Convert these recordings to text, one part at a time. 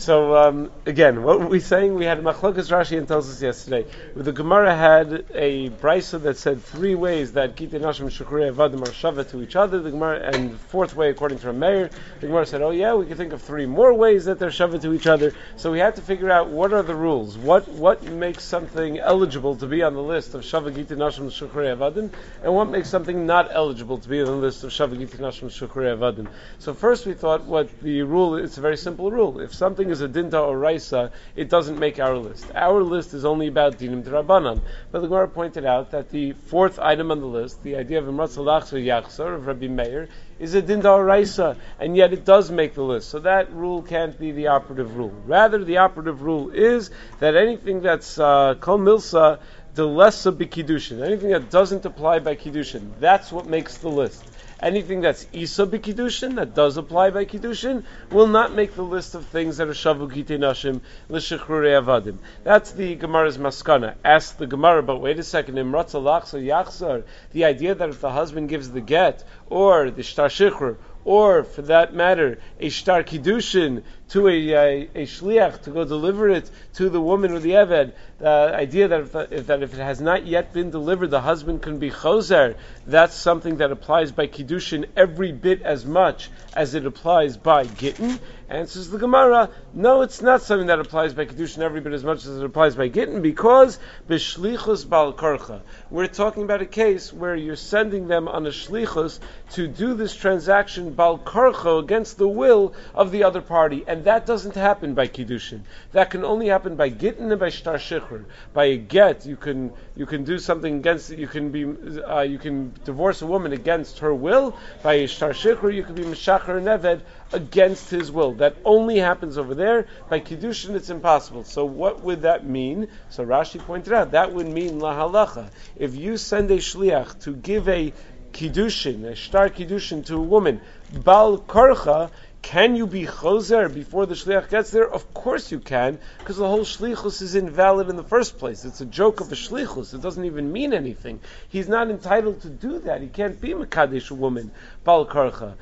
So again, what were we saying? We had Machlokas Rashi and Tosfos yesterday. The Gemara had a brisa that said three ways that Gitei Nashim and Shechrei Avadim are shava to each other. The Gemara, and fourth way, according to Rameir, the Gemara said, "Oh yeah, we can think of three more ways that they're shava to each other." So we had to figure out what are the rules. What makes something eligible to be on the list of shava Gitei Nashim and Shechrei Avadim, and what makes something not eligible to be on the list of shava Gitei Nashim and Shechrei Avadim. So first we thought what the rule. It's a very simple rule. If something is a dinta or raisa, it doesn't make our list. Our list is only about dinim d'Rabbanan. But the Gemara pointed out that the fourth item on the list, the idea of imratzal lachzor yachzor of Rabbi Meir, is a dinta or raisa, and yet it does make the list. So that rule can't be the operative rule. Rather, the operative rule is that anything that's kol milsa delesa b'kiddushin, anything that doesn't apply by kiddushin, that's what makes the list. Anything that's Isa b'Kiddushin, that does apply by Kiddushin, will not make the list of things that are Shavu Gitei Nashim l'Shechrei Avadim. That's the Gemara's Maskana. Ask the Gemara, but wait a second, Imratzal Lachzor Yachzor, the idea that if the husband gives the get, or the Shtar Shechur, or for that matter, a Shtar Kiddushin to a Shliach to go deliver it to the woman or the Eved, the idea that if it has not yet been delivered, the husband can be Choser, that's something that applies by Kiddushin every bit as much as it applies by Gittin. Answers the Gemara, no, it's not something that applies by Kiddushin every bit as much as it applies by Gittin, because b'shlichus bal karcha. We're talking about a case where you're sending them on a shlichus to do this transaction bal karcha against the will of the other party, and that doesn't happen by Kiddushin. That can only happen by Gittin and by Shtar Shechur. By a get, you can do something against it. You can divorce a woman against her will. By a Shtar Shechur, you can be Meshacher and Eved against his will. That only happens over there. By Kiddushin, it's impossible. So what would that mean? So Rashi pointed out, that would mean la halacha. If you send a shliach to give a Kiddushin, a Shtar Kiddushin to a woman, Bal Karcha, can you be choser before the shliach gets there? Of course you can, because the whole shlichus is invalid in the first place. It's a joke of a shlichus. It doesn't even mean anything. He's not entitled to do that. He can't be mekadesh a woman, Bal Karcha.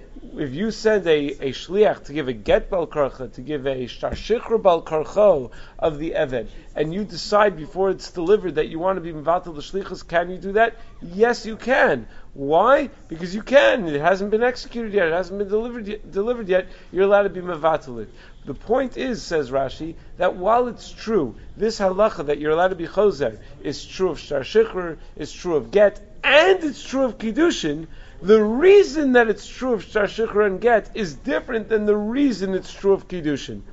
If you send a shliach to give a get bal karcha, to give a shtar shechur bal karcho of the eved, and you decide before it's delivered that you want to be mevatel the shlichus, can you do that? Yes, you can. Why? Because you can. It hasn't been executed yet. It hasn't been delivered yet. You're allowed to be mevatel it. The point is, says Rashi, that while it's true, this halacha that you're allowed to be choser is true of shtar shechur, is true of get, and it's true of kiddushin. The reason that it's true of Shtar Shechur and Get is different than the reason it's true of Kiddushin.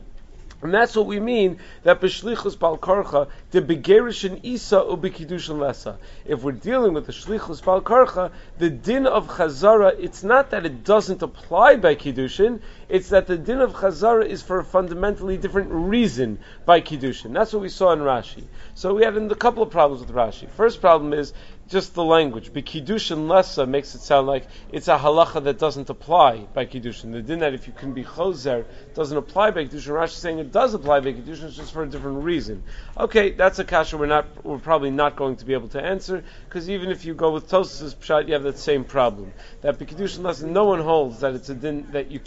And that's what we mean that b'shlichus bal karcha the begerishin isa u b'kiddushin lesa. If we're dealing with the shlichus bal karcha, the din of chazara, it's not that it doesn't apply by kiddushin, it's that the din of chazara is for a fundamentally different reason by kiddushin. That's what we saw in Rashi. So we had a couple of problems with Rashi. First problem is just the language. B'kiddushin lesa makes it sound like it's a halacha that doesn't apply by kiddushin. The din that if you can be choser doesn't apply by kiddushin. Rashi is saying it does apply by kiddushin, it's just for a different reason. Okay, that's a kasha we're probably not going to be able to answer, because even if you go with Tosfos pshat, you have that same problem. That b'kiddushin lesa, no one holds that it's a din that you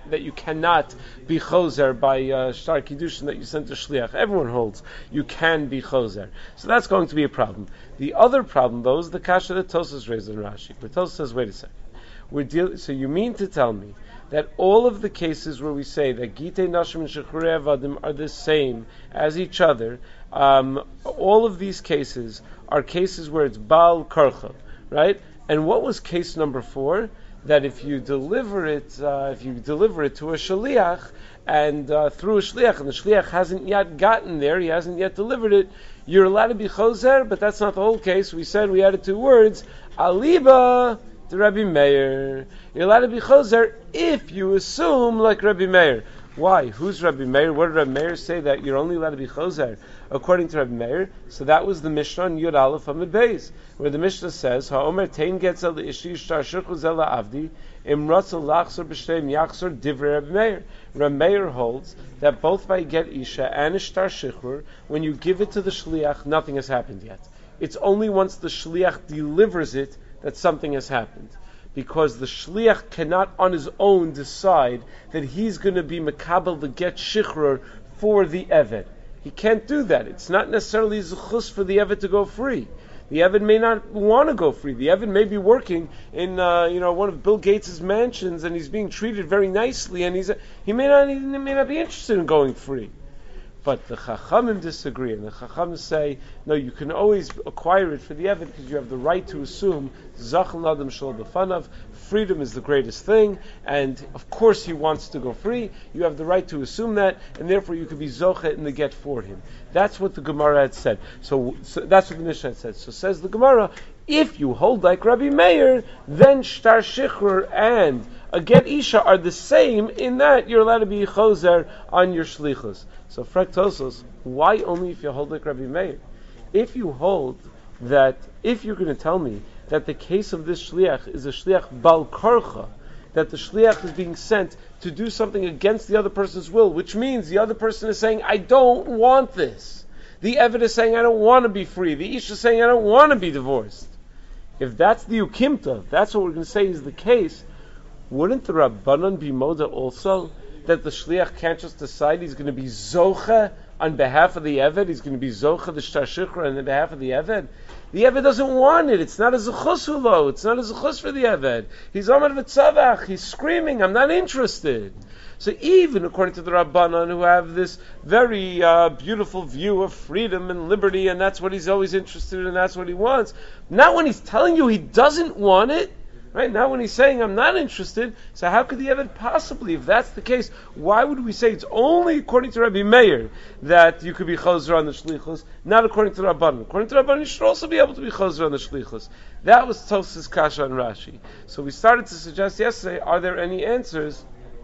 cannot be choser by shtar kiddushin that you sent to shliach. Everyone holds you can be choser. So that's going to be a problem. The other problem, though, is the kasha that Tosfos raised in Rashi. But Tosfos says, wait a second. So you mean to tell me that all of the cases where we say that Gitei Nashim and Shechrei Avadim are the same as each other, all of these cases are cases where it's Baal Karcha, right? And what was case number 4? That if you deliver it to a shliach, and through a shliach, and the shliach hasn't yet gotten there, he hasn't yet delivered it, you're allowed to be choser, but that's not the whole case. We said we added 2 words, aliba to Rabbi Meir. You're allowed to be choser if you assume like Rabbi Meir. Why? Who's Rabbi Meir? What did Rabbi Meir say that you're only allowed to be choser? According to Rabbi Meir, so that was the Mishnah in Yud Aleph Amud Beis, where the Mishnah says, "Ha'omer tein getzel le'ishi shtar shechur zel la'avdi imratzal lachzor b'shteim yachzor divrei Rabbi Meir." Rabbi Meir holds that both by get isha and a shtar shechur, when you give it to the shliach, nothing has happened yet. It's only once the shliach delivers it that something has happened. because the shliach cannot on his own decide that he's going to be makabel the get shichrur for the eved. He can't do that. It's not necessarily zuchus for the eved to go free. The Eved may not want to go free. The Eved may be working in one of Bill Gates' mansions, and he's being treated very nicely, and he may not be interested in going free. But the Chachamim disagree, and the Chachamim say, no, you can always acquire it for the Eved because you have the right to assume Zachal Adam Shal B'fanav. Freedom is the greatest thing, and of course he wants to go free. You have the right to assume that, and therefore you could be Zocha in the get for him. That's what the Gemara had said. So that's what the Mishnah had said. So says the Gemara, if you hold like Rabbi Meir, then Shtar Shichrur and a get Isha are the same in that you're allowed to be Choser on your Shlichus. So Frek Tosos, why only if you hold like Rabbi Meir? If you hold that, if you're going to tell me that the case of this shliach is a shliach bal karcha, that the shliach is being sent to do something against the other person's will, which means the other person is saying, I don't want this. The Eved is saying, I don't want to be free. The Isha is saying, I don't want to be divorced. If that's the ukimta, if that's what we're going to say is the case, wouldn't the Rabbanan be moda also that the shliach can't just decide he's going to be zocha on behalf of the Eved, he's going to be zocha the shtar shikra on behalf of the Eved? The Eved doesn't want it. It's not a zechus hulo. It's not a zechus for the Eved. He's amad v'tzavach. He's screaming, I'm not interested. So even according to the Rabbanan, who have this very beautiful view of freedom and liberty, and that's what he's always interested in, and that's what he wants, not when he's telling you he doesn't want it, right? Now when he's saying, I'm not interested, so how could the Eved possibly, if that's the case, why would we say it's only according to Rabbi Meir that you could be choser on the shlichus, not according to Rabbanan? According to Rabbanan, you should also be able to be choser on the shlichus. That was Tosfos Kasha and Rashi. So we started to suggest yesterday, are there any answers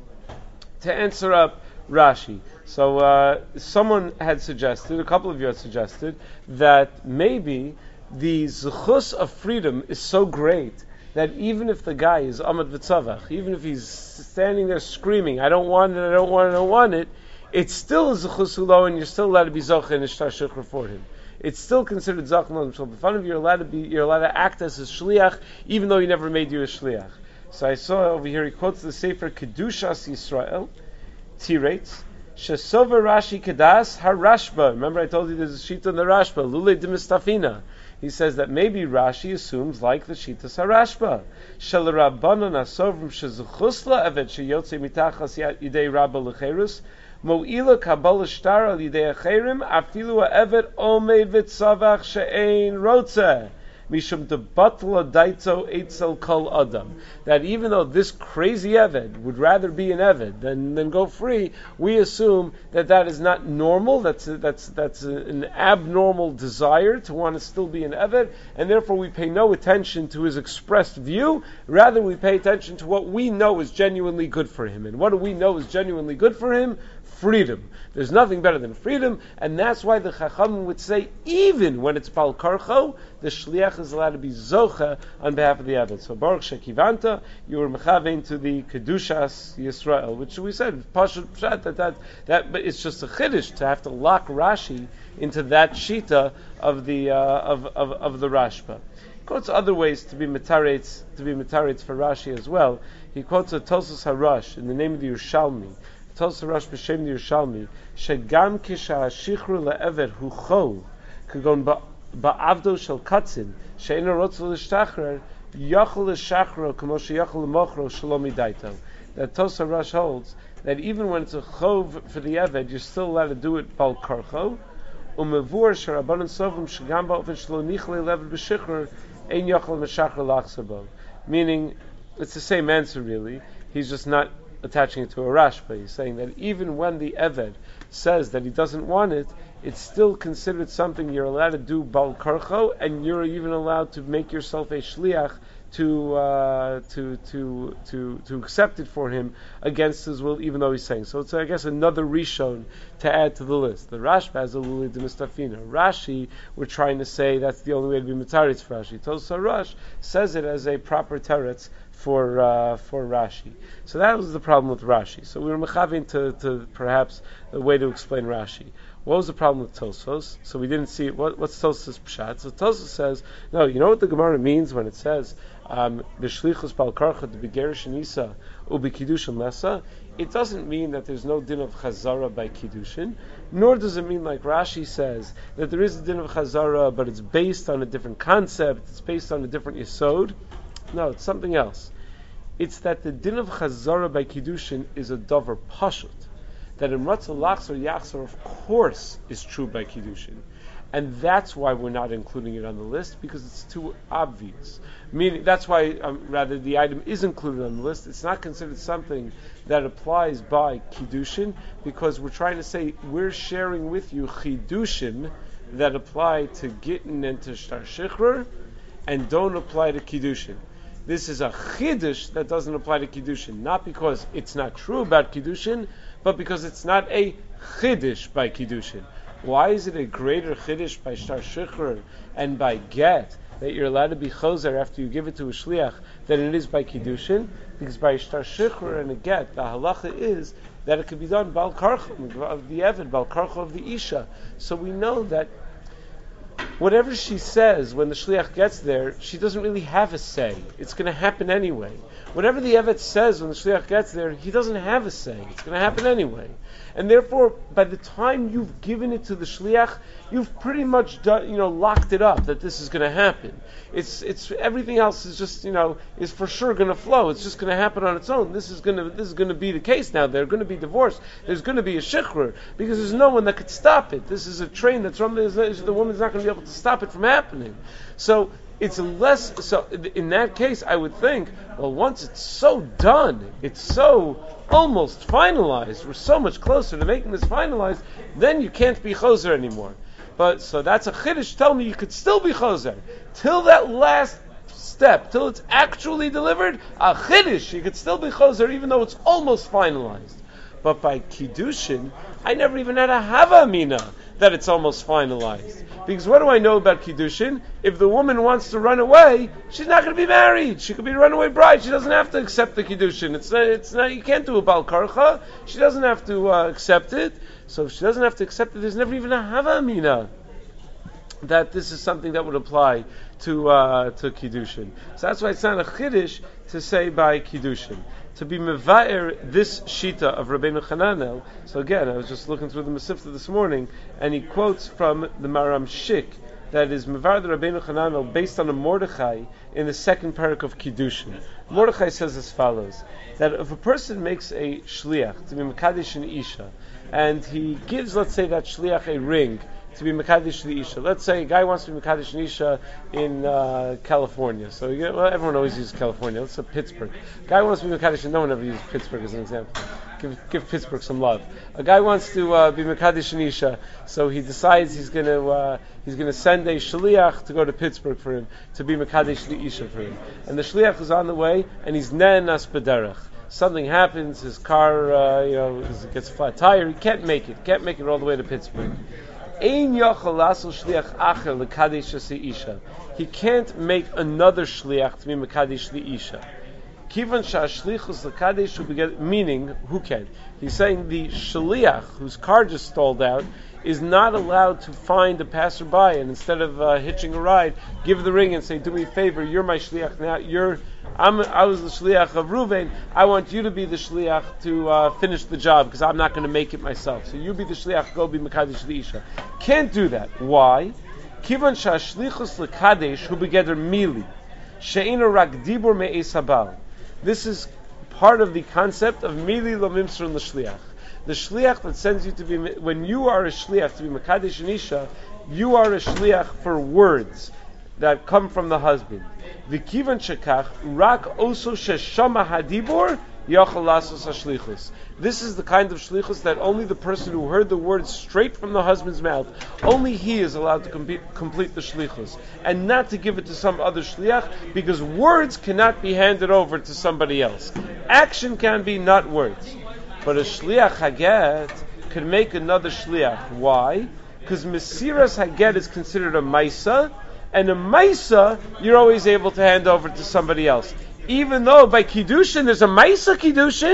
to answer up Rashi? So someone had suggested, a couple of you had suggested, that maybe the zechus of freedom is so great that even if the guy is amad v'tzavach, even if he's standing there screaming, I don't want it, I don't want it, I don't want it, it's still a zechus hulo, and you're still allowed to be zocha and ishtar shikra for him. It's still considered zach l'odam shel b'fanav. You're allowed to act as a shliach, even though he never made you a shliach. So I saw over here, he quotes the Sefer Kedushas Yisrael, Tirates, Shesova Rashi Kedas HaRashba. Remember I told you there's a sheet on the Rashba, Lule Dimistafina. He says that maybe Rashi assumes like the Shitas HaRashba. Shel Rabbanan Asovrim Shezuchus LaEved Sheyotze Mitachas Yidei Rabba Lecherus Mo'ila Kabbalah Shtar Al Yidei Acherim Afilu HaEved Omeid V'Tzavach She'ein Rotzeh Mishum Debatla Daitzo Eitzel Kol Adam. That even though this crazy Eved would rather be an Eved than go free, we assume that is not normal. That's an abnormal desire to want to still be an Eved, and therefore we pay no attention to his expressed view. Rather, we pay attention to what we know is genuinely good for him. And what do we know is genuinely good for him? Freedom. There's nothing better than freedom, and that's why the Chachamim would say, even when it's Bal Karcho, the Shliach is allowed to be Zocha on behalf of the Eved. So Baruch Shekivanta, you were mechavein to the Kedushas Yisrael, which we said, Pashut Pshat, that, but it's just a chiddush to have to lock Rashi into that shita of the Rashba. He quotes other ways to be metaretz for Rashi as well. He quotes a Tosfos HaRosh in the name of the Yerushalmi. Tosfos HaRosh b'shem the Yerushalmi, shegam kisha shichru le'eved hu chol, kagon ba'avdo shel katzin, she'ena rotzel l'shtachrer, yachol l'shachro, kamo sheyachol l'mochro, shalom idaito. That Tosfos HaRosh holds that even when it's a chov for the Eved, you're still allowed to do it bal karcho, umevur sherabanan sovim shegam ba'ofen shlo nichle le'eved b'shichrer, ein yachol l'shachrer l'achsabo. Meaning, it's the same answer really, he's just not attaching it to a Rashba. He's saying that even when the Eved says that he doesn't want it, it's still considered something you're allowed to do bal karcho, and you're even allowed to make yourself a shliach to accept it for him against his will, even though he's saying so. It's, I guess, another rishon to add to the list. The Rashba has a luli demistafina. Rashi, we're trying to say that's the only way to be metaretz for Rashi. Tosfos HaRosh says it as a proper teretz for Rashi. So that was the problem with Rashi. So we were mechavin to perhaps a way to explain Rashi. What was the problem with Tosfos? So we didn't see what's Tosfos' pshat. So Tosfos says, no, you know what the Gemara means when it says B'shlichus bal karcha b'gerish nisa u'b'kiddushin lesa. It doesn't mean that there's no din of chazara by kiddushin, nor does it mean, like Rashi says, that there is a din of chazara, but it's based on a different concept, it's based on a different yesod. No, it's something else. It's that the din of chazara by kiddushin is a davar pashut. That in Ratzah Lachzor Yachzor, of course, is true by kiddushin. And that's why we're not including it on the list, because it's too obvious. Meaning, that's why, rather, the item is included on the list. It's not considered something that applies by Kiddushin, because we're trying to say we're sharing with you Chidushim that apply to Gittin and to Shtar Shichrur, and don't apply to Kiddushin. This is a Chiddush that doesn't apply to Kiddushin, not because it's not true about Kiddushin, but because it's not a Chiddush by Kiddushin. Why is it a greater chiddush by shtar shichrur and by get that you're allowed to be choser after you give it to a shliach than it is by kiddushin? Because by shtar shichrur and a get, the halacha is that it could be done bal karcha of the eved, bal karcha of the isha. So we know that whatever she says when the shliach gets there, she doesn't really have a say. It's going to happen anyway. Whatever the evet says when the shliach gets there, he doesn't have a say. It's going to happen anyway. And therefore, by the time you've given it to the shliach, you've pretty much done, locked it up that this is going to happen. It's everything else is just, is for sure going to flow. It's just going to happen on its own. This is going to be the case now. They're going to be divorced. There's going to be a shichrur because there's no one that could stop it. This is a train that's running. The woman's not going to be able to stop it from happening. So it's less. So in that case, I would think, well, once it's so done, it's so almost finalized. We're so much closer to making this finalized. Then you can't be choser anymore. But so that's a chiddush. Tell me you could still be choser till that last step, till it's actually delivered. A chiddush, you could still be choser even though it's almost finalized. But by kiddushin, I never even had a hava mina that it's almost finalized. Because what do I know about kiddushin? If the woman wants to run away, she's not going to be married. She could be a runaway bride. She doesn't have to accept the kiddushin. It's not. You can't do a bal karcha. She doesn't have to accept it. So if she doesn't have to accept it, there's never even a hava mina that this is something that would apply to kiddushin. So that's why it's not a chiddush to say by kiddushin. To be mevaer this shita of Rabbeinu Chananel. So again, I was just looking through the Masifta this morning, and he quotes from the Maram Shik that is mevaer the Rabbeinu Chananel based on a Mordechai in the second parak of Kiddushin. Mordechai says as follows: that if a person makes a shliach to be mekadesh an isha, and he gives, let's say, that shliach a ring to be Mekadesh the Isha. Let's say a guy wants to be Mekadesh an Isha in California. So everyone always uses California. Let's say Pittsburgh. A guy wants to be Mekadesh, and no one ever uses Pittsburgh as an example. Give Pittsburgh some love. A guy wants to be Mekadesh an Isha, so he decides he's going to send a shliach to go to Pittsburgh for him, to be Mekadesh the Isha for him. And the shliach is on the way, and he's ne'enas b'derech. Something happens, his car gets a flat tire, he can't make it all the way to Pittsburgh. He can't make another shliach to be mekadesh the isha. Meaning, who can? He's saying the shliach whose car just stalled out is not allowed to find a passerby and instead of hitching a ride, give the ring and say, "Do me a favor, you're my shliach now. I was the shliach of Ruvain. I want you to be the shliach to finish the job because I'm not going to make it myself. So you be the shliach, go be mekadesh the isha." Can't do that. Why? Kivan shashlichus lekadesh hu begeder mili she'ena rak dibur me'es habal. This is part of the concept of mili lo mimsur l'shliach. The shliach that sends you to be, when you are a shliach to be mekadesh an isha, you are a shliach for words that come from the husband. V'kivan shekach rak oso sheshama hadibur yachol lasos hashlichus. This is the kind of shlichus that only the person who heard the words straight from the husband's mouth, only he is allowed to complete the shlichus, and not to give it to some other shliach, because words cannot be handed over to somebody else. Action can be, not words. But a shliach haget can make another shliach. Why? Because mesiras haget is considered a maisa, and a maisa you're always able to hand over to somebody else. Even though by kiddushin there's a maisa kiddushin,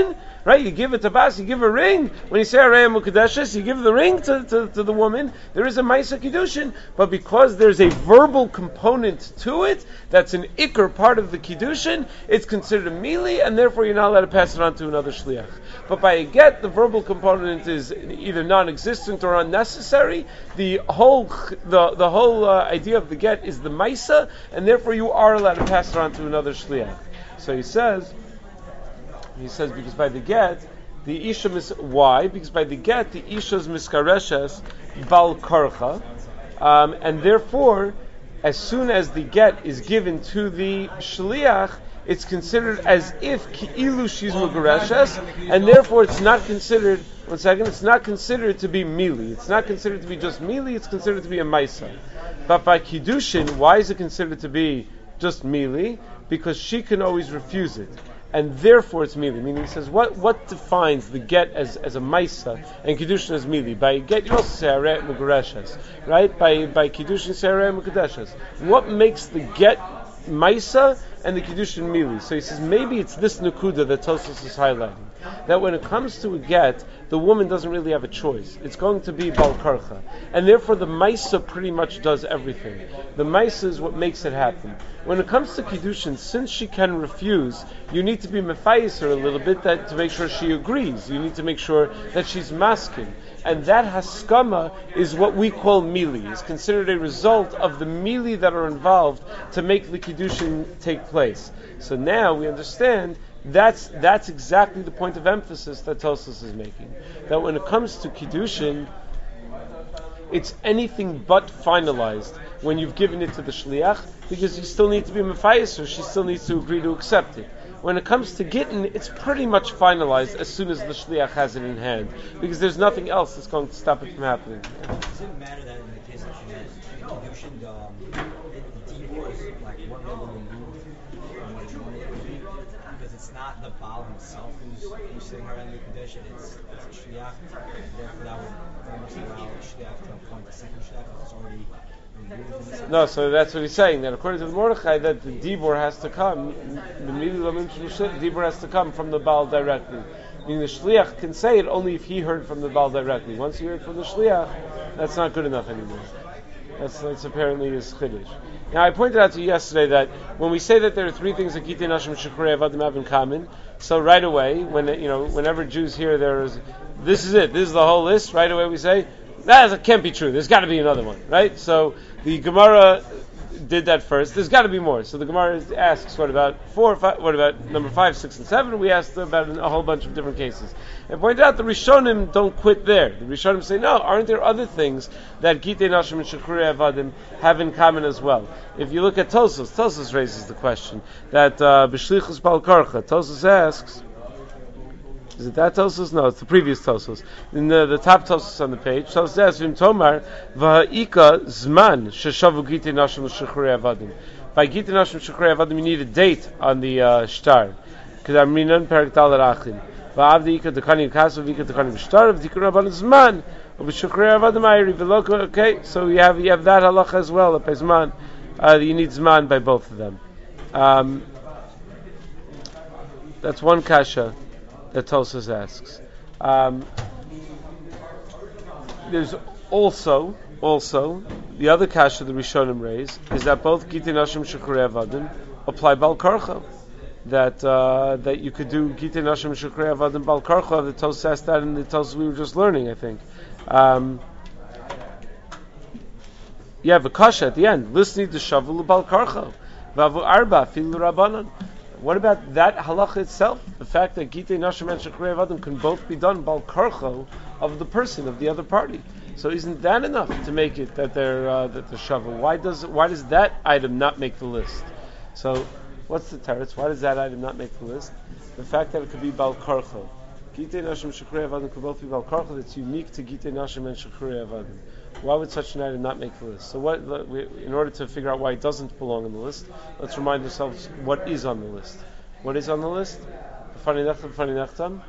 right? You give a tabas, you give a ring. When you say Arei Mukadeshes, you give the ring to the woman. There is a Maisa Kiddushin, but because there's a verbal component to it, that's an ikr part of the Kiddushin, it's considered a mili, and therefore you're not allowed to pass it on to another shliach. But by a get, the verbal component is either non-existent or unnecessary. The whole idea of the get is the Maisa, and therefore you are allowed to pass it on to another shliach. So he says because by the get, the isha why? Because by the get, the isha is miskareshes bal karcha, and therefore, as soon as the get is given to the shliach, it's considered as if ki'ilu she's mugareshes, and therefore it's not considered. One second, it's not considered to be mili. It's not considered to be just mili. It's considered to be a maisa. But by kiddushin, why is it considered to be just mili? Because she can always refuse it, and therefore it's mili. Meaning, he says, what defines the get as a maisa and kiddushin as mili? By get, you also say arei mugareshes, right? By kiddushin, say arei mukadeshes. What makes the get maisa and the kiddushin mili? So he says maybe it's this nakuda that Tosfos is highlighting, that when it comes to a get, the woman doesn't really have a choice. It's going to be bal karcha, and therefore the maisa pretty much does everything. The maisa is what makes it happen. When it comes to kiddushin, since she can refuse, you need to be mefayis her a little bit to make sure she agrees. You need to make sure that she's masking. And that haskama is what we call mili. It's considered a result of the mili that are involved to make the kiddushin take place. So now we understand that's exactly the point of emphasis that Tosfos is making. That when it comes to kiddushin, it's anything but finalized when you've given it to the shliach, because you still need to be mefayis her, she still needs to agree to accept it. When it comes to gittin, it's pretty much finalized as soon as the shliach has it in hand, because there's nothing else that's going to stop it from happening. Does it matter that in the case of kiddushin, the dibur is like one level removed from what it's normally would be? Because it's not the Baal himself who's sitting around the kiddushin, it's a shliach. Therefore, that would very much allow the shliach to appoint the second shliach if it's already removed. No, so that's what he's saying, that according to the Mordechai, that the dibur has to come, the dibur has to come from the Baal directly. Meaning the shliach can say it only if he heard from the Baal directly. Once you heard from the shliach, that's not good enough anymore. That's apparently his chiddush. Now, I pointed out to you yesterday that when we say that there are three things that Gitei Nashim Shechrei Avadim have in common, so right away, whenever Jews hear this is it, this is the whole list, right away we say, that can't be true, there's got to be another one, right? So the Gemara did that first. There's got to be more. So the Gemara asks, what about 4, 5, what about number 5, 6, and 7? We asked about a whole bunch of different cases. And pointed out the Rishonim don't quit there. The Rishonim say, no, aren't there other things that Gitei Nashim and Shechrei Avadim have in common as well? If you look at Tosfos raises the question that B'shlichus Bal Karcha, Tosfos asks, is it that Tosfos? No, it's the previous Tosfos. In the top Tosfos on the page, Tosfos asks, V'im Tomar v'ha'ika zman sheshavu Gitei Nashim Shechrei Avadim. By Gitei Nashim Shechrei Avadim, you need a date on the shtar. Because Amrinan Perak Dalet Achin. V'avdi ika dekani kasu v'ika dekani b'shtar v'dikun Rabban zman v'shechrei Avadim ayri v'loko. Okay, so you have that halacha as well. By zman, you need zman by both of them. That's one kasha that Tosfos asks. There's also the other kasha the Rishonim raise is that both Gitei Nashim Shechrei Avadim apply Bal Karcha. That you could do Gitei Nashim Shechrei Avadim Bal Karcha. The Tosfos asked that in the Tosfos we were just learning, I think. You have a kasha at the end. Listening to Shavul Bal Karcha. Vavu Arba Filu Rabbanon. What about that halacha itself? The fact that Gitei Nashim and Shechrei Avadim can both be done Bal Karcha of the person, of the other party. So isn't that enough to make it that they're Shavul? Why does that item not make the list? So what's the teretz? Why does that item not make the list? The fact that it could be Bal Karcha. Gitei Nashim Shechrei Avadim could both be Bal Karcha. That's unique to Gitei Nashim and Shechrei Avadim. Why would such an item not make the list? So in order to figure out why it doesn't belong on the list, let's remind ourselves what is on the list. What is on the list? Fani Nechtam,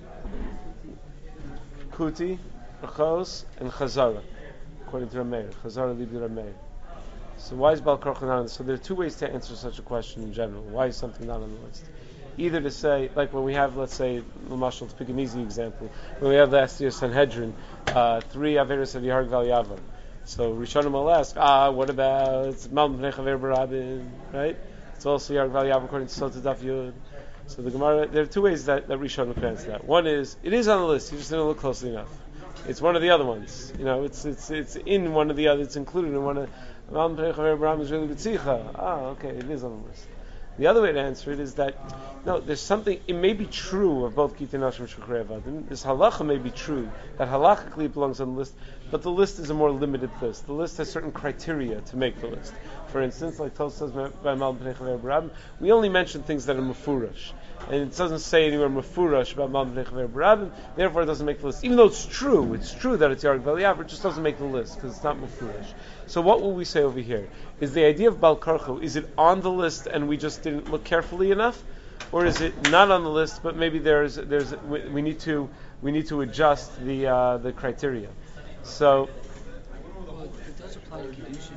Kuti, Rachos, and Chazara, according to Rameir. Chazara Libi Rameir. So why is Bal Karcha not on the list? So there are two ways to answer such a question in general. Why is something not on the list? either to say, like when we have, let's say, Lamashal, to pick an easy example, when we have last year's Sanhedrin, 3 Averis of Yahar Val Yavar. So Rishonim will ask, what about Mal Bnei Chaver Barabin, right? It's also Yahar Val Yavar according to Sota Daf Yud. So the Gemara, there are two ways that Rishonim can answer that. One is, it is on the list, you just didn't look closely enough. It's one of the other ones. It's in one of the other, it's included in one of, Mal Bnei Chaver Barabin is really B'tzicha. Okay, it is on the list. The other way to answer it is that, no, there's something, it may be true of both Kitei Nashim and Shukhrei Avadim. This halacha may be true, that halachically it belongs on the list, but the list is a more limited list. The list has certain criteria to make the list. For instance, like Tos says by Mal B'nei Chaver Barabim, we only mention things that are mefurash. And it doesn't say anywhere mefurash about Mal B'nei Chaver Barabim, therefore it doesn't make the list. Even though it's true that it's Yarg Val Yavar, it just doesn't make the list, because it's not mefurash. So what will we say over here? Is the idea of Bal Karcho, is it on the list and we just didn't look carefully enough? Or is it not on the list, but maybe we need to adjust the criteria? So, well, it does apply to Kedushin.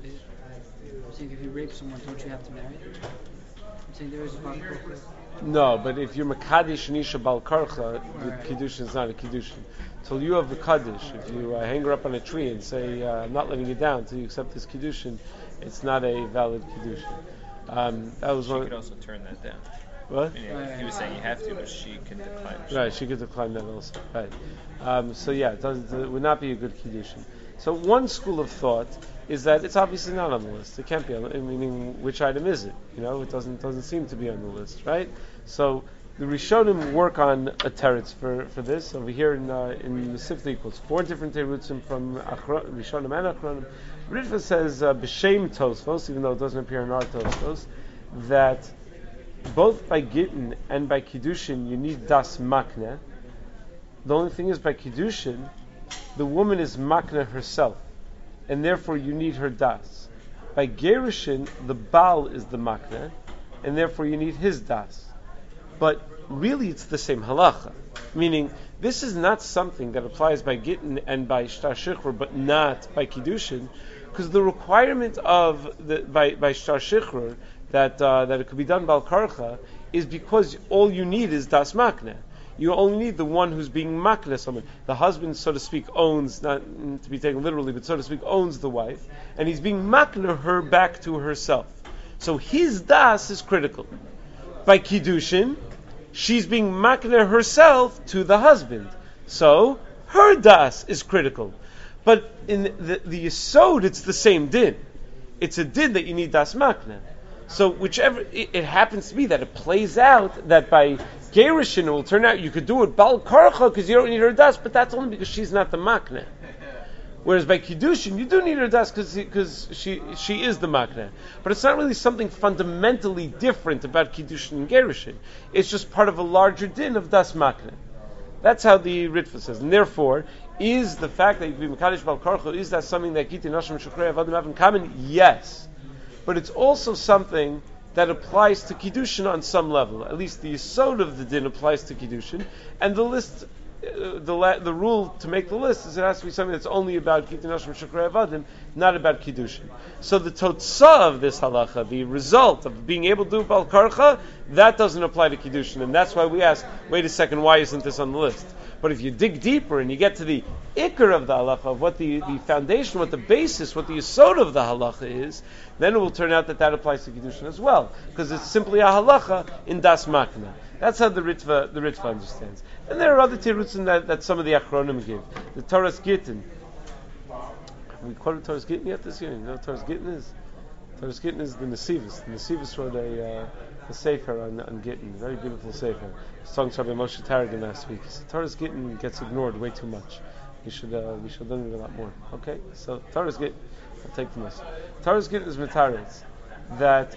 I'm saying if you rape someone, don't you have to marry them? I'm saying there is a Bal Karcho. No, but if you're Makadish Nisha Bal Karcha, the Kiddushin is not a Kiddushin. Till you have the Kaddish, if you hang her up on a tree and say, I'm not letting you down till you accept this Kiddushin, it's not a valid Kiddushin. That was she one. Could also turn that down. What? He was saying you have to, but she can decline. Right, she could decline that also. Right. So yeah, it would not be a good Kiddushin. So one school of thought is that it's obviously not on the list. It can't be on the list, meaning which item is it? It doesn't seem to be on the list, right? So the Rishonim work on a teretz for this. Over here in the Sifta equals 4 different terutzim from Rishonim and Achronim. Ritva says b'shem Tosfos, even though it doesn't appear in our Tosfos, that both by Gittin and by Kiddushin you need das makne. The only thing is by Kiddushin, the woman is makne herself, and therefore you need her das. By Gerushin, the Baal is the makne, and therefore you need his das. But really it's the same halacha. Meaning, this is not something that applies by Gittin and by Shtar Shichur, but not by Kiddushin, because the requirement of by Shtar Shichur that it could be done Bal Karcha is because all you need is das makne. You only need the one who's being makne someone. The husband, so to speak, owns, not to be taken literally, but so to speak, owns the wife, and he's being makne her back to herself. So his das is critical. By Kiddushin, she's being makne herself to the husband. So her das is critical. But in the Yesod, it's the same din. It's a din that you need das makne. So whichever, it happens to be that it plays out that by Gerushin it will turn out you could do it Bal Karcha because you don't need her das, but that's only because she's not the makne. Whereas by Kiddushin you do need her das because she is the makne. But it's not really something fundamentally different about Kiddushin and Gerushin. It's just part of a larger din of das makne. That's how the Ritva says. And therefore, is the fact that you can be Mekadosh Bal Karcha, is that something that Kitei Nashim Shukhrei Avadim have in common? Yes. But it's also something that applies to Kiddushin on some level. At least the Yesod of the din applies to Kiddushin, and the list, the rule to make the list is it has to be something that's only about Kitei Nashim Shukhrei Avadim, not about Kiddushin. So the Totzah of this halacha, the result of being able to do Bal Karcha, that doesn't apply to Kiddushin, and that's why we ask, wait a second, why isn't this on the list? But if you dig deeper and you get to the ikr of the halacha, of what the foundation, what the basis, what the yesod of the halacha is, then it will turn out that applies to Kiddushin as well, because it's simply a halacha in das makna. That's how the Ritva understands. And there are other tirutzim that some of the achronim give. The Torah's Gittin. Have we quoted Torah's Gittin yet this year? You know what Torah's Gittin is? Torah's Gittin is the Nesivos. The Nesivos wrote a sefer on Gittin, very beautiful sefer. I was talking to Rabbi Moshe Tarragon last week. He said Torah's Gittin gets ignored way too much. We should learn it a lot more. Okay, so Torah's Gittin, I'll take from this. Torah's Gittin is mitaretz that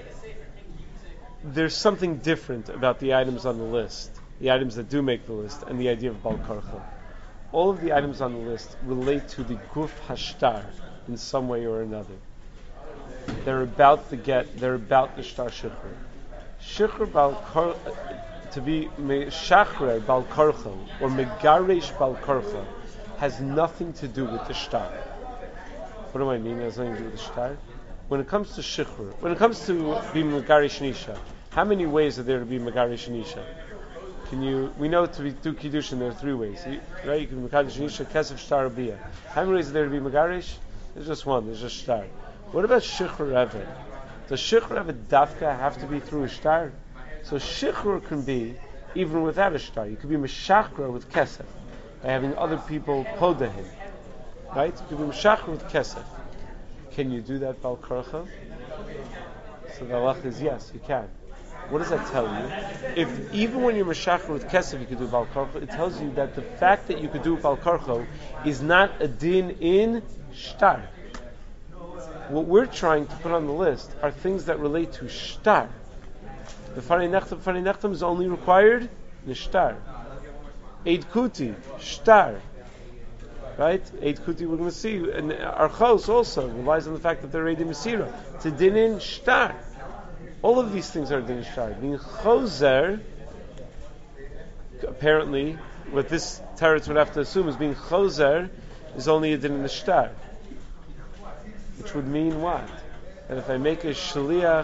there's something different about the items on the list, the items that do make the list, and the idea of Bal Karcha. All of the items on the list relate to the Guf Hashtar in some way or another. They're about the get, they're about the Shtar Shikhr. Shikhr Bal Karcha, to be Shachrer Bal Karcha, or Megaresh Bal Karcha, has nothing to do with the Shtar. What do I mean? It has nothing to do with the Shtar? When it comes to Shikhr, when it comes to being Megarish Nisha, How many ways are there to be Megarish and Isha? We know to be do Kiddushin, there are 3 ways. Right? You can be Megarish and Isha, Kesef, Shtar, Bia. How many ways are there to be Megarish? There's just one, there's just Shtar. What about Shichrur Eved? Does Shichrur Eved Dafka have to be through a Shtar? So Shichrur can be even without a Shtar. You could be Meshachra with Kesef, by having other people poda him. Right? You could be Meshachra with Kesef. Can you do that Bal Karcha? So the halach is yes, you can. What does that tell you? If even when you're Meshachar with Kesef you could do Bal Karcha, it tells you that the fact that you could do Bal Karcha is not a din in Shtar. What we're trying to put on the list are things that relate to Shtar. The Farei Nechtam is only required in Shtar. Eid Kuti, Shtar. Right? Eid Kuti we're going to see. And Archos also relies on the fact that they're Eid Mesira. It's a din in Shtar. All of these things are din shtar. Being chozer, apparently, what this teretz would have to assume is being chozer is only a din in the shtar, which would mean what? That if I make a shliach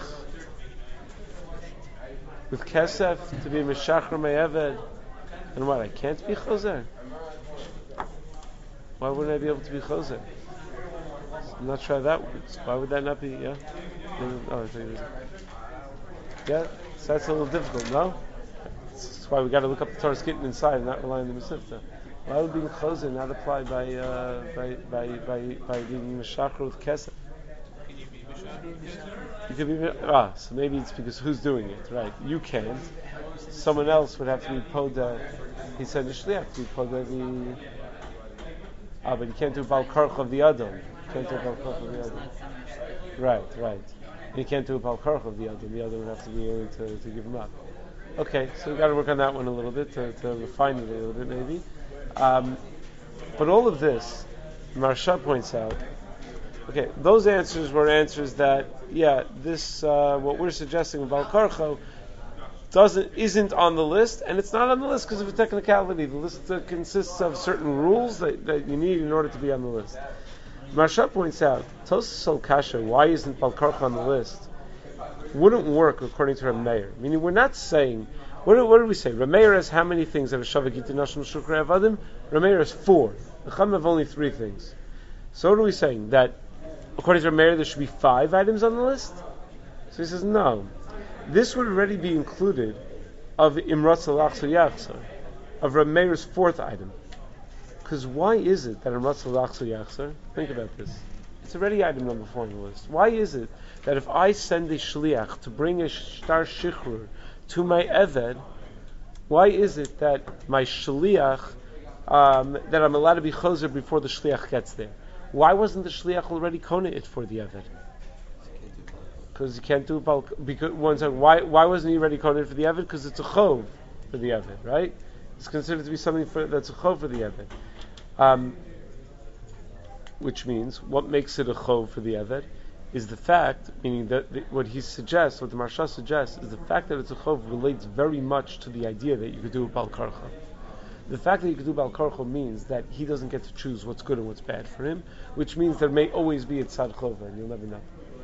with kesef to be meshachar me'eved, and what? I can't be chozer. Why wouldn't I be able to be chozer? I'm not sure how that works. Why would that not be? Yeah. Oh, I thought you were. Yeah, so that's a little difficult, no? That's why we got to look up the Torah's getting inside and not rely on the Mesivta. Why would being chozer not apply by being meshachar with kesef? You could be so maybe it's because who's doing it, right? You can't. Someone else would have to be poda. He said initially have to be poda the. But you can't do bal karch of the adam. You can't do bal karch of the adam. Right. You can't do a Bal Karch of the other. The other would have to be willing to give him up. Okay, so we've got to work on that one a little bit, to refine it a little bit maybe. But all of this, Maharsha points out, okay, those answers were answers that, this, what we're suggesting with Bal Karcho isn't on the list, and it's not on the list because of a technicality. The list consists of certain rules that you need in order to be on the list. Maharsha points out, Tosas Kasha, why isn't Bal Karcha on the list? Wouldn't work according to Reb Meir. Meaning, we're not saying, what did we say? Reb Meir has how many things that are Shavak Yiti Nashim Shukra Avadim? Reb Meir has 4. The Chum have only 3 things. So what are we saying? That according to Reb Meir there should be 5 items on the list? So he says, no. This would already be included of Imratz Alachsar Yachsar, of Reb Meir's 4th item. Because why is it that Imratz Alachsar Yachsar? Think about this. It's already item number 4 on the list. Why is it that if I send a shliach to bring a shtar shichrur to my eved, why is it that my shliach, that I'm allowed to be chozer before the shliach gets there? Why wasn't the shliach already kona it for the eved? Because you can't do bulk. Because one second, why wasn't he already kona it for the eved? Because it's a chov for the eved, right? It's considered to be something that's a chov for the eved. Which means, what makes it a chov for the eved is the fact, meaning that what he suggests, what the Maharsha suggests, is the fact that it's a chov relates very much to the idea that you could do a bal karcha. The fact that you could do bal karcha means that he doesn't get to choose what's good and what's bad for him, which means there may always be a tzad chova, and you'll never know.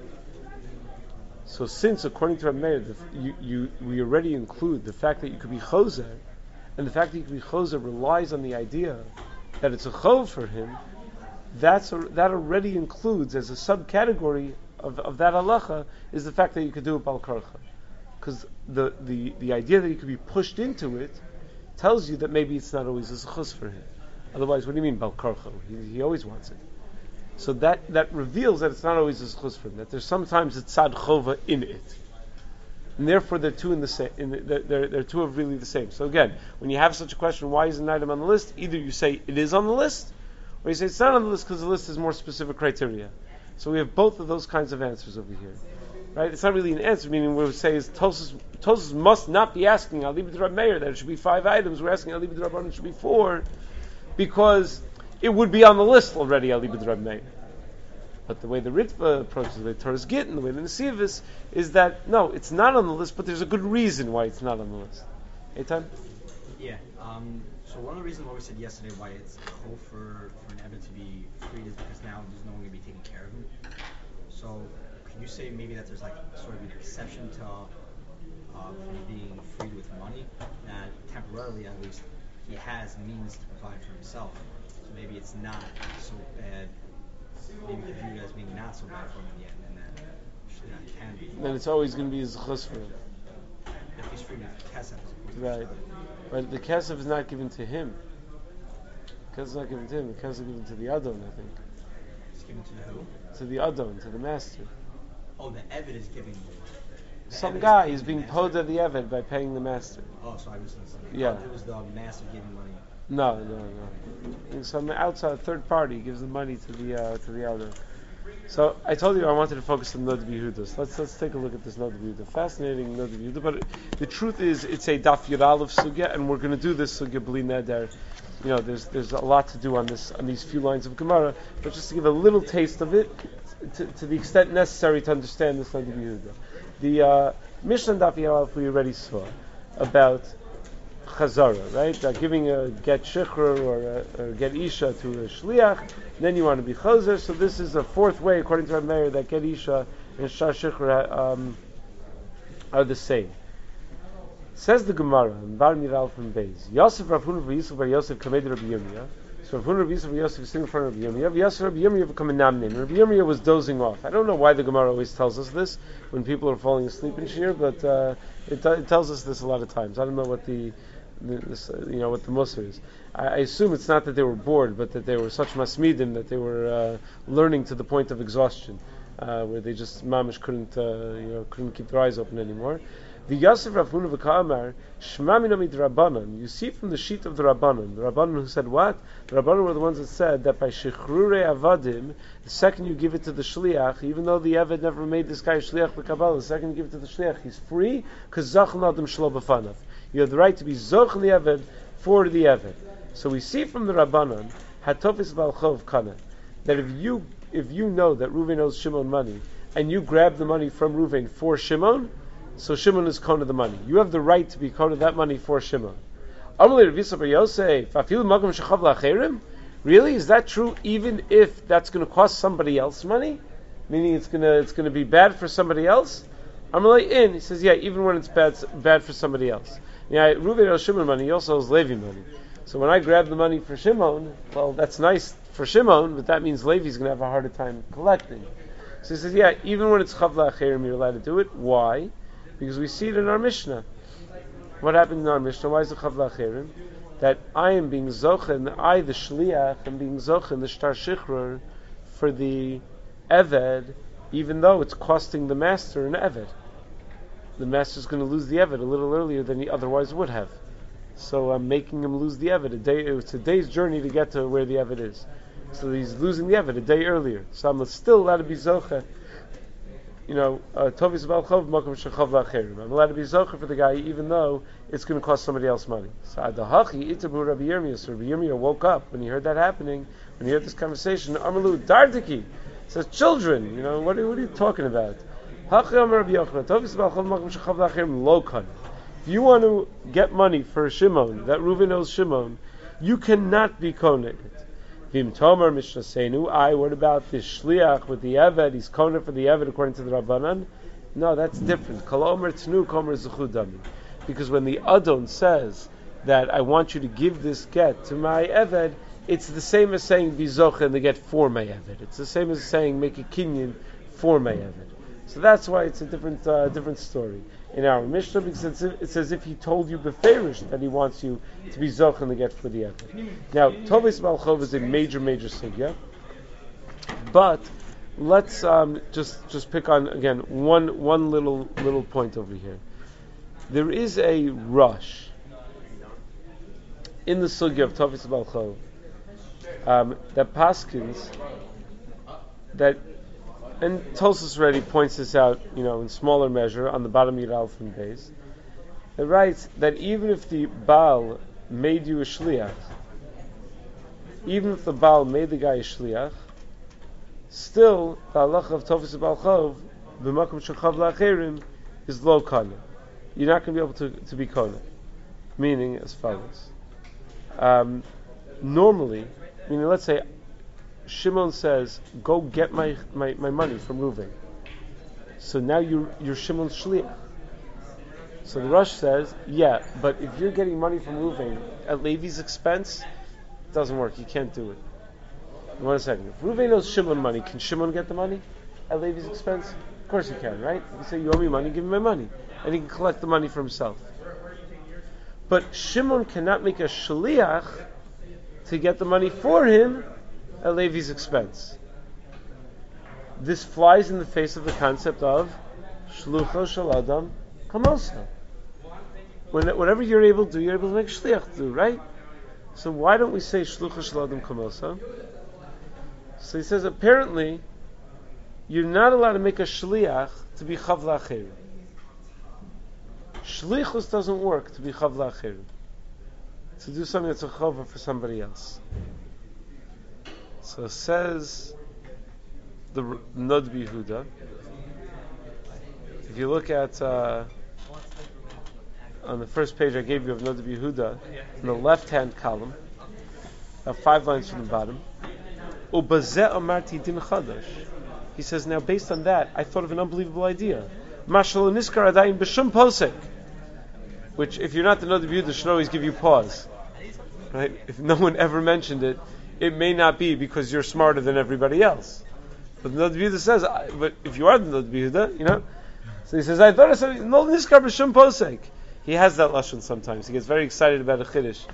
So since, according to Reb Meir, we already include the fact that you could be chozer, and the fact that you could be chozer relies on the idea that it's a chov for him, that already includes, as a subcategory of that halacha, is the fact that you could do a bal karcha. Because the idea that you could be pushed into it tells you that maybe it's not always a zechus for him. Otherwise, what do you mean bal karcha? He always wants it. So that reveals that it's not always a zechus for him. That there's sometimes a tzad chova in it, and therefore they're two in the same. They're two of really the same. So again, when you have such a question, why is an item on the list? Either you say it is on the list, or you say it's not on the list because the list has more specific criteria. So we have both of those kinds of answers over here. Right? It's not really an answer, meaning what we say is Tosas must not be asking Alibi D'Rab Meir that it should be 5 items. We're asking Alibi D'Rab Meir it should be 4, because it would be on the list already, Alibi D'Rab Meir. But the way the Ritva approaches the way Torah's Git and the way the Nesivus is that, no, it's not on the list, but there's a good reason why it's not on the list. Eitan? Yeah. So one of the reasons why we said yesterday why it's cool for an Evan to be freed is because now there's no one going to be taking care of him. So could you say maybe that there's like sort of an exception to of him being freed with money, that temporarily at least he has means to provide for himself. So maybe it's not so bad. Maybe he viewed it as being not so bad for him in the end, and that Shliach can be. Then it's always going to be his chus for him. If he's free with kesef, Right. But the kesef is not given to him. The kesef is not given to him. The kesef is given to the adon, I think. it's given to who? To the adon, to the master. Oh, the Eved is giving. Some guy is being paid at the Eved by paying the master. Oh, so I was listening. Yeah. It was the master giving money. No. And some outside third party gives the money to the elder. So I told you I wanted to focus on Nod Yehuda. Let's take a look at this Nod Yehuda. Fascinating Nod Yehuda. But the truth is, it's a Daf Yud of Sugya, and we're going to do this Sugya Bli Neder. You know, there's a lot to do on these few lines of Gemara, but just to give a little taste of it, to the extent necessary to understand this Nod Yehuda. The Mishnah Daf Yud we already saw about Chazara, right? Giving a get shikhr or a get isha to a shliach, then you want to be chazer. So this is a fourth way, according to our mayor, that get isha and shah shikhr are the same. Says the Gemara in Bar Miral from Beis. Yosef Rav Huna v'Yisuf bar Yosef kamed Rabbi Yirmiyah. So Rav Huna v'Yisuf bar Yosef sitting in front of Rabbi Yirmiyah. Yosef Rabbi Yirmiyah become a namnin. Rabbi Yirmiyah was dozing off. I don't know why the Gemara always tells us this when people are falling asleep in shir, but it tells us this a lot of times. I don't know what what the musar is. I assume it's not that they were bored, but that they were such masmidim that they were learning to the point of exhaustion, where they just mamish couldn't keep their eyes open anymore. The Yosef Rav Huna v'Ka'amar Shema Minami Rabbanan. You see from the sheet of the Rabbanan who said what? The Rabbanan were the ones that said that by Shechrure Avadim, the second you give it to the Shliach, even though the Eved never made this guy Shliach l'Kabbalah, the second you give it to the Shliach, he's free because Zachan Adam Shlo B'fanav. You have the right to be Zoch the Eved for the Eved. So we see from the Rabbanan Hatofis Balchov Kana that if you know that Reuven owes Shimon money and you grab the money from Reuven for Shimon, so Shimon is kona the money. You have the right to be kona that money for Shimon. Really? Is that true? Even if that's going to cost somebody else money, meaning it's going to be bad for somebody else. He says, yeah, even when it's bad for somebody else. Yeah, Reuven owes Shimon money. He also owes Levi money. So when I grab the money for Shimon, well, that's nice for Shimon, but that means Levi's going to have a harder time collecting. So he says, yeah, even when it's chavla acherim, you're allowed to do it. Why? Because we see it in our Mishnah. What happened in our Mishnah? Why is it chavla acherim? That I am being zochen, I the shliach am being zochen, the shtar shichrur, for the eved, even though it's costing the master an eved. The master's going to lose the eved a little earlier than he otherwise would have. So I'm making him lose the eved it's a day's journey to get to where the eved is. So he's losing the eved a day earlier. So I'm still allowed to be zochen. Tovis Balchov Makom Shechav Lacherim. I'm allowed to be zocher for the guy, even though it's going to cost somebody else money. So Adahachi Itabu Rabbi Yirmiyah. So Rabbi Yirmiyah woke up when he heard that happening. When he heard this conversation, Amalu Dardiki says, "Children, what are you talking about?" Hachi Amar Rabbi Yochanan Tovis Balchov Makom Shechav Lacherim Lokan. If you want to get money for Shimon, that Reuven owes Shimon, you cannot be koneg. Vim Tomer Mishnah Seinu. What about this shliach with the eved? He's kona for the eved according to the Rabbanan. No, that's different. Kalomer Tnu Komer Zechudami. Because when the Adon says that I want you to give this get to my eved, it's the same as saying bizoch and the get for my eved. It's the same as saying make a kinyan for my eved. So that's why it's a different story in our Mishnah, because it's as if he told you beferish that he wants you to be zoch and the get for the eved. Now, Tovis Balchov is a major sugya, but let's just pick on again one little point over here. There is a rush in the sugya of Tovis Balchov that paskins that. And Tosfos already points this out, in smaller measure on the bottom of Yud and Beis. It writes that even if the Baal made you a shliach, even if the Baal made the guy a shliach, still the halacha of Tovis Balchov, b'makom shechav la'acherim, is lo kana. You're not going to be able to be kana. Meaning as follows. Normally, let's say Shimon says, "Go get my money from Reuven." So now you're Shimon's shliach. So the Rosh says, yeah, but if you're getting money from Ruvain at Levi's expense, it doesn't work. You can't do it. One second. If Ruvain owes Shimon money, can Shimon get the money at Levi's expense? Of course he can, right? You say, you owe me money, give me my money. And he can collect the money for himself. But Shimon cannot make a shliach to get the money for him at Levi's expense. This flies in the face of the concept of shlucho shel adam kamosa. Whatever you're able to do, you're able to make shliach do, right? So why don't we say shlucho shel adam kamosa? So he says apparently you're not allowed to make a shliach to be chav la'acherim. Shlichus doesn't work to be chav la'acherim. To do something that's a chava for somebody else. So says the Nod B'Yehuda. If you look at on the first page I gave you of Nod B'Yehuda, in the left-hand column, 5 lines from the bottom, Ubazeh amarti din chadash. He says, now based on that, I thought of an unbelievable idea. Mashal niskar adayin b'shum posek. Which, if you're not the Nod B'Yehuda, should always give you pause. Right? If no one ever mentioned it, it may not be because you're smarter than everybody else. But the Nod B'Yehuda says, but if you are the Nod B'Yehuda, you know. So he says, I thought of something. No niskar b'shum posek. He has that lashon sometimes. He gets very excited about a chiddush.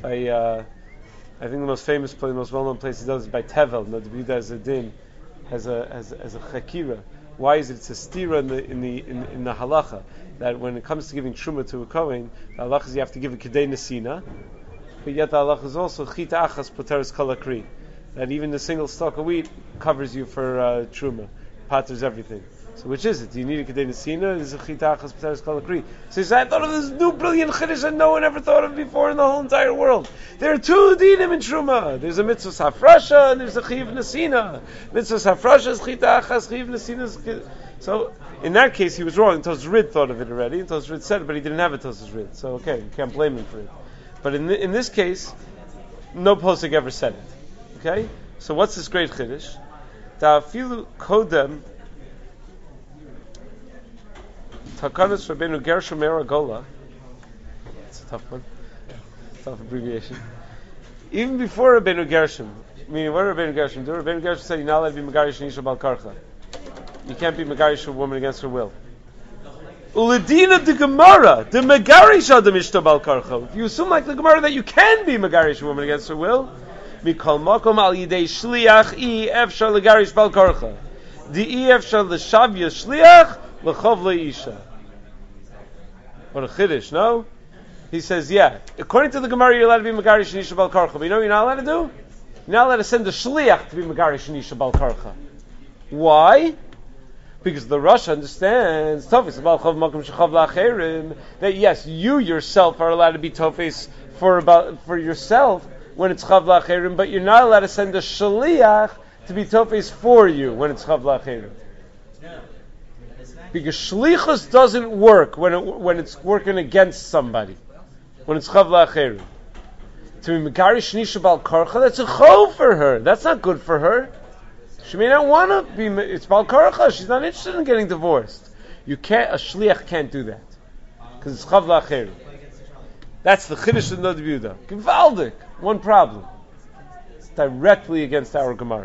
I think the most famous place, the most well-known place he does is by Tevel. Nod B'Yehuda has a din, has a chakira. Why is it? It's a stira in the halacha that when it comes to giving truma to a kohen, the halacha is you have to give a kedei nesina, but yet the halacha is also chita achas poteres kol hakri, that even the single stalk of wheat covers you for truma, paters everything. So which is it? Do you need a kedei nesina? Is a chita achas poteres kol hakri? So he said, I thought of this new brilliant chiddush that no one ever thought of before in the whole entire world. There are 2 dinim in truma. There's a mitzvah hafrasha and there's a chiv nesina. Mitzvah hafrasha is chita achas, chiv nesina is. So in that case he was wrong. Tosfos Rid thought of it already. And Tosfos Rid said it, but he didn't have a Tosfos Rid. So okay, you can't blame him for it. But in this case, no posek ever said it. Okay? So what's this great chiddush? Ta'afilu kodem Takanas Rabbeinu Gershom Meragola. It's a tough one. Tough abbreviation. Even before Rabbeinu Gershom, meaning what did Rabbeinu Gershom do? Rabbeinu Gershom said, you're not allowed to be Megarish and Isha Bal Karcha. You can't be Megarish a woman against her will. Uladina de Gemara, the Megarish Adam Ishta Bal Karcha. If you assume like the Gemara that you can be Megarish a woman against her will, Mikol Makom Al Yidei Shliach I Efshar Legarish Bal Karcha. Di I Efshar L'Shavya Shliach L'Chov L'Isha. What a chiddush, no? He says, yeah. According to the Gemara, you're allowed to be Megarish and Isha Bal Karcha. But you know what you're not allowed to do? You're not allowed to send a shliach to be Megarish and Isha Bal Karcha. Why? Because the Rosh understands that yes, you yourself are allowed to be tofes for yourself when it's chav la'acherim, but you're not allowed to send a shliach to be tofes for you when it's chav la'acherim. Because shlichus doesn't work when it's working against somebody. When it's chav la'acherim. To be megarish nisha bal karcha, that's a chov for her. That's not good for her. She may not want to be. It's bal karcha. She's not interested in getting divorced. You can't. A shliach can't do that because it's chav la'acherim. That's the chiddush of Nod B'Yehuda. Gewaldik. One problem. It's directly against our Gemara.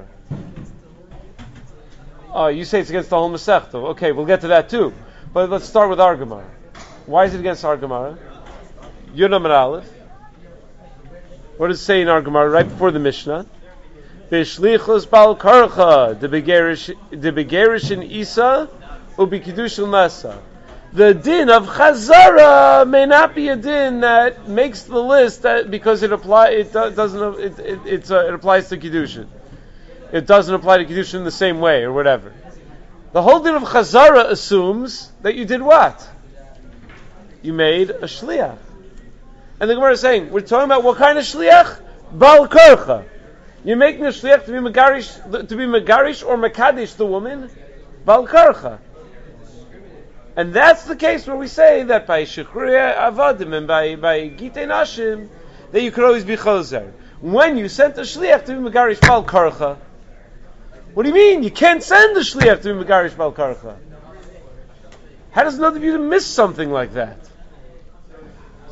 Oh, you say it's against the whole Masechta. Okay, we'll get to that too. But let's start with our Gemara. Why is it against our Gemara? Yud Amud Aleph. What does it say in our Gemara right before the Mishnah? B'shlichus bal karcha the begerish in Isa ubi kiddushel nasa. The din of chazara may not be a din that makes the list that because it applies to kiddushin. It doesn't apply to kiddushin in the same way or whatever. The whole din of chazara assumes that you did what? You made a shliach. And the Gemara is saying, we're talking about what kind of shliach? Bal karcha. You're making a shliach to be megarish or mekadish the woman, bal karcha. And that's the case where we say that by shechrei avadim and by gitei nashim that you could always be chozer. When you sent a shliach to be megarish bal karcha, what do you mean? You can't send a shliach to be megarish bal karcha. How does Nod B'Yehuda miss something like that?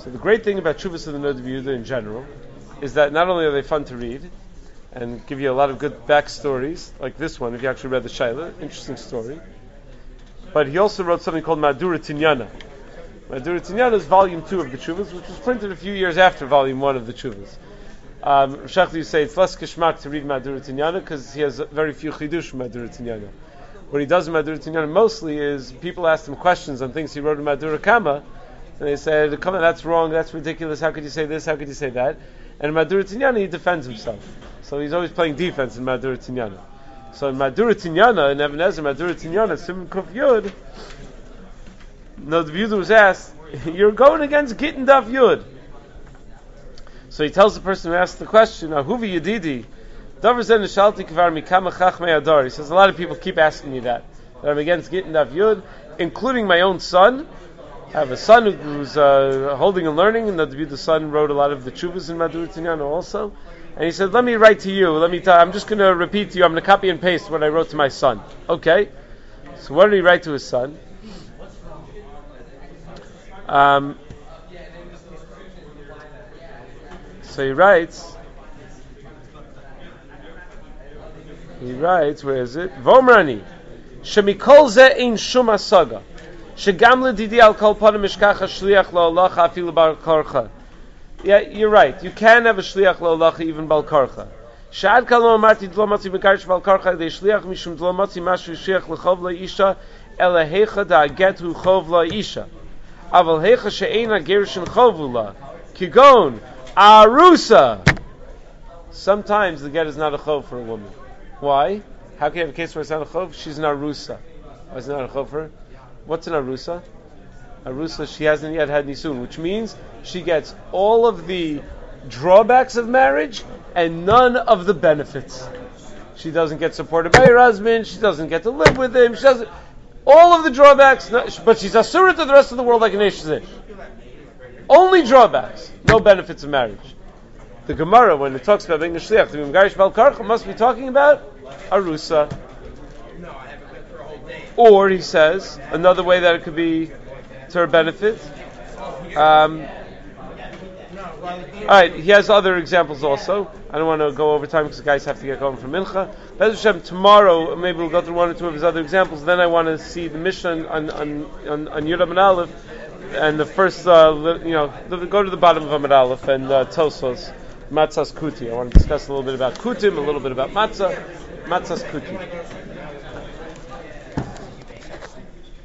So the great thing about Chuvas of the Noda B'Yehuda in general is that not only are they fun to read and give you a lot of good backstories, like this one, if you actually read the Shaila, interesting story, but he also wrote something called Madura Tinyana. Madura Tinyana is volume 2 of the Chuvas, which was printed a few years after volume 1 of the Chuvas. Shachli, you say it's less kishmak to read Madura Tinyana because he has very few chidush from Madura Tinyana. What he does in Madura Tinyana mostly is people ask him questions on things he wrote in Madura Kama, and they said, "Come on, that's wrong, that's ridiculous. How could you say this? How could you say that?" And in Madura Tinyana he defends himself, so he's always playing defense in Madura Tinyana. So in Madura Tinyana, in Even Ezer Madura Tinyana, Simon Kuf Yud, the B'Yehuda was asked, "You're going against Gittin Daf Yud." So he tells the person who asked the question, "Ahuvi Yedidi, Davar Zen Nishalti Kvar Mikama Chachmei Adar." He says, a lot of people keep asking me that I'm against Gittin Daf Yud, including my own son. I have a son who's holding and learning, and the son wrote a lot of the Chuvas in Madura Tinyana also. And he said, "Let me write to you. I'm just going to repeat to you. I'm going to copy and paste what I wrote to my son." Okay. So what did he write to his son? So he writes, where is it? Vomrani, shemikol ze ein shum asaga, shegam ledidi al kol panim mishkacha shliach la'olacha afilu bar karcha. Yeah, you're right. You can have a shliach la'olacha even bal karcha. Shad kalom amarti dlo matzi mekarish bal karcha de shliach mishum dlo matzi mashu shliach lechov la'isha ela hecha da getu chov la'isha. Aval hecha she'ena gerishin chovula. Kigon arusa. Sometimes the get is not a chov for a woman. Why? How can you have a case where it's not a chov? She's an arusa. Why is it not a chov for her? What's an arusa? Arusa, she hasn't yet had nisun, which means she gets all of the drawbacks of marriage and none of the benefits. She doesn't get supported by her husband. She doesn't get to live with him. She doesn't. All of the drawbacks, but she's asura to the rest of the world like an Eshish. Only drawbacks, no benefits of marriage. The Gemara, when it talks about being a shliach to be megarish bal karcha, must be talking about arusa. Or he says another way that it could be to her benefit. All right, he has other examples also. I don't want to go over time because the guys have to get going from Mincha. Be'ez Hashem, tomorrow maybe we'll go through one or two of his other examples. Then I want to see the Mishnah on Yud Amud Aleph and the first, go to the bottom of Amud Aleph and Tosos, Matzah's Kuti. I want to discuss a little bit about Kutim, a little bit about Matzah, Matzah's Kuti.